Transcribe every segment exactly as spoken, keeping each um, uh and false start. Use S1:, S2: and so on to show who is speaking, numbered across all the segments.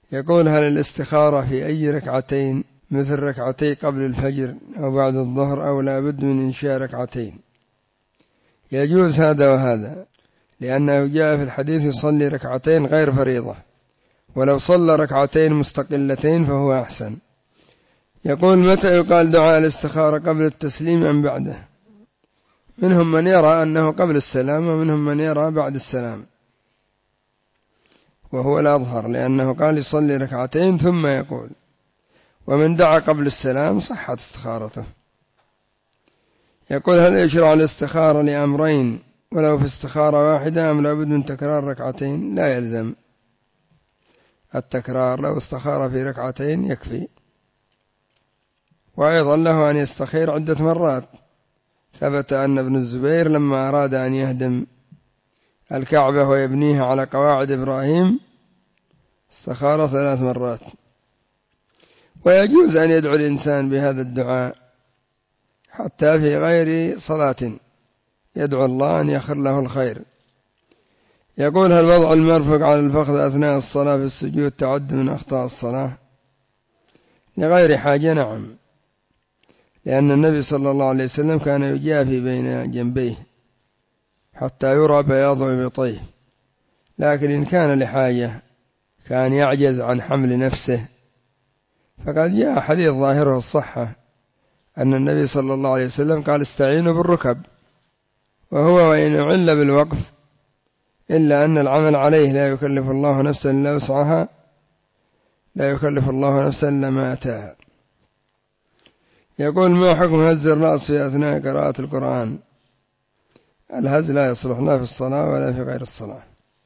S1: يقول: هل الاستخارة في أي ركعتين مثل ركعتي قبل الفجر أو بعد الظهر أو لا بد من إنشاء ركعتين؟ يجوز هذا وهذا، لأنه جاء في الحديث: يصلي ركعتين غير فريضة، ولو صلى ركعتين مستقلتين فهو أحسن. يقول: متى يقال دعاء الاستخارة، قبل التسليم أم بعده؟ منهم من يرى أنه قبل السلام، ومنهم من يرى بعد السلام، وهو الأظهر، لأنه قال يصلي ركعتين ثم يقول. ومن دعا قبل السلام صحت استخارته. يقول: هل يشرع الاستخارة لأمرين ولو في استخارة واحدة، أم لابد من تكرار ركعتين؟ لا يلزم التكرار، لو استخار في ركعتين يكفي. وأيضا له أن يستخير عدة مرات. ثبت أن ابن الزبير لما أراد أن يهدم الكعبة ويبنيها على قواعد إبراهيم استخار ثلاث مرات. ويجوز أن يدعو الإنسان بهذا الدعاء حتى في غير صلاة، يدعو الله أن يخر له الخير. يقول: هل وضع المرفق على الفخذ أثناء الصلاة في السجود تعد من أخطاء الصلاة؟ لغير حاجة نعم، لأن النبي صلى الله عليه وسلم كان يجافي بين جنبيه حتى يرى بياض إبطيه، لكن إن كان لحاجة كان يعجز عن حمل نفسه، فقد جاء حديث ظاهره الصحة أن النبي صلى الله عليه وسلم قال: استعينوا بالركب، وهو وإن أعل بالوقف إلا أن العمل عليه، لا يكلف الله نفسا إلا وسعها، لا يكلف الله نفسا إلا ما أتاها. يقول: ما حكم هز الرأس في أثناء قراءة القرآن؟ الهز لا يصلح لا في الصلاة ولا في غير الصلاة.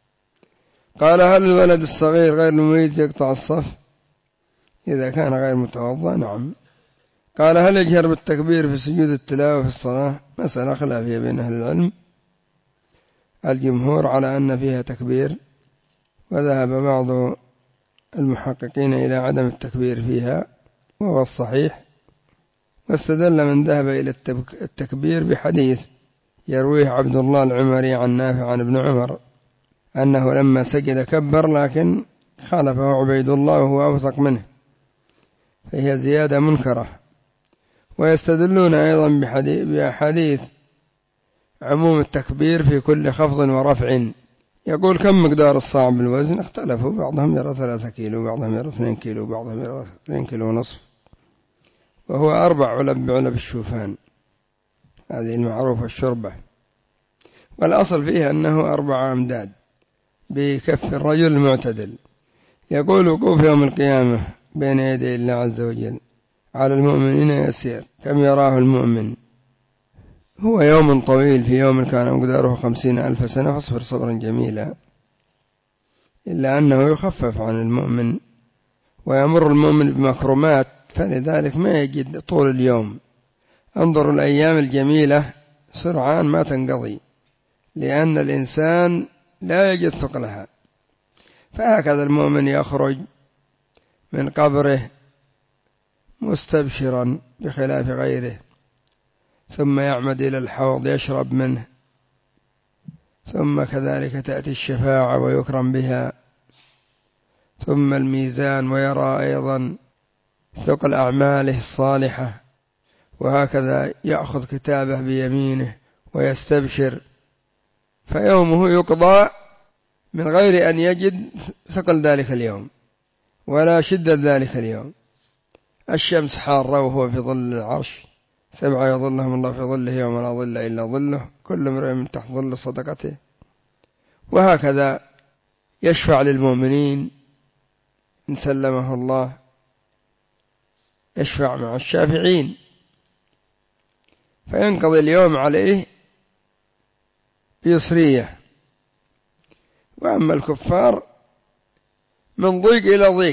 S1: قال: هل الولد الصغير غير المميز يقطع الصف إذا كان غير متوضأ؟ نعم. قال: هل يجهر بالتكبير في سجود التلاوة في الصلاة؟ مسألة خلافية بين أهل العلم، الجمهور على أن فيها تكبير، وذهب بعض المحققين إلى عدم التكبير فيها وهو الصحيح، واستدل من ذهب إلى التكبير بحديث يرويه عبد الله العمري عن نافع عن ابن عمر أنه لما سجد كبر، لكن خالفه عبيد الله وهو أوثق منه، فهي زيادة منكرة. ويستدلون أيضا بأحاديث عموم التكبير في كل خفض ورفع. يقول: كم مقدار الصاع بالوزن؟ اختلفوا، بعضهم يرى ثلاثة كيلو، بعضهم يرى اثنين كيلو، بعضهم يرى اثنين كيلو ونصف، وهو أربع علب بعلب الشوفان، هذه المعروفة الشربة، والأصل فيه أنه أربع أمداد بكف الرجل المعتدل. يقول: وقوف يوم القيامة بين يدي الله عز وجل على المؤمنين يسير، كم يراه المؤمن؟ هو يوم طويل، في يوم كان مقداره خمسين ألف سنة، فاصبر صبرا جميلا، إلا أنه يخفف عن المؤمن ويمر المؤمن بمكرمات، فلذلك ما يجد طول اليوم. انظروا الأيام الجميلة سرعان ما تنقضي، لأن الإنسان لا يجد ثقلها. فهكذا المؤمن يخرج من قبره مستبشرا بخلاف غيره، ثم يعمد إلى الحوض يشرب منه، ثم كذلك تأتي الشفاعة ويكرم بها، ثم الميزان ويرى أيضا ثقل أعماله الصالحة، وهكذا يأخذ كتابه بيمينه ويستبشر، فيومه يقضى من غير أن يجد ثقل ذلك اليوم ولا شدة ذلك اليوم. الشمس حارة وهو في ظل العرش، سبعة يظلهم الله في ظله يوم لا ظل إلا ظله، كل امرئ من تحت ظل صدقته. وهكذا يشفع للمؤمنين إن سلمه الله، يشفع مع الشافعين، فينقضي اليوم عليه بيسرية. وأما الكفار من ضيق إلى ضيق،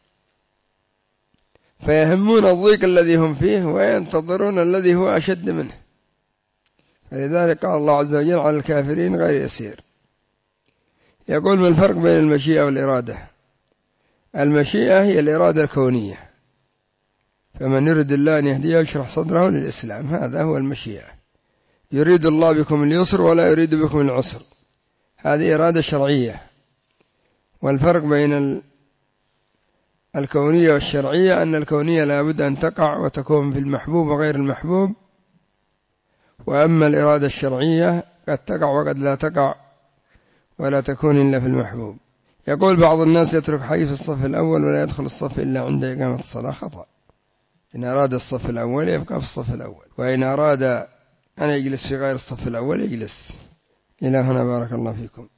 S1: فيهمون الضيق الذي هم فيه وينتظرون الذي هو أشد منه، فلذلك قال الله عز وجل: على الكافرين غير يسير. يقول: ما الفرق بين المشيئة والإرادة؟ المشيئة هي الإرادة الكونية، فمن يريد الله أن يهديه يشرح صدره للإسلام، هذا هو المشيئة. يريد الله بكم اليسر ولا يريد بكم العسر، هذه إرادة شرعية. والفرق بين الكونية والشرعية أن الكونية لا بد أن تقع وتكون في المحبوب وغير المحبوب، وأما الإرادة الشرعية قد تقع وقد لا تقع ولا تكون إلا في المحبوب. يقول بعض الناس يترك حي في الصف الأول ولا يدخل الصف إلا عند إقامة الصلاة. خطأ. إن أراد الصف الأول يبقى في الصف الأول، وإن أراد أن يجلس في غير الصف الأول يجلس. إلى هنا بارك الله فيكم.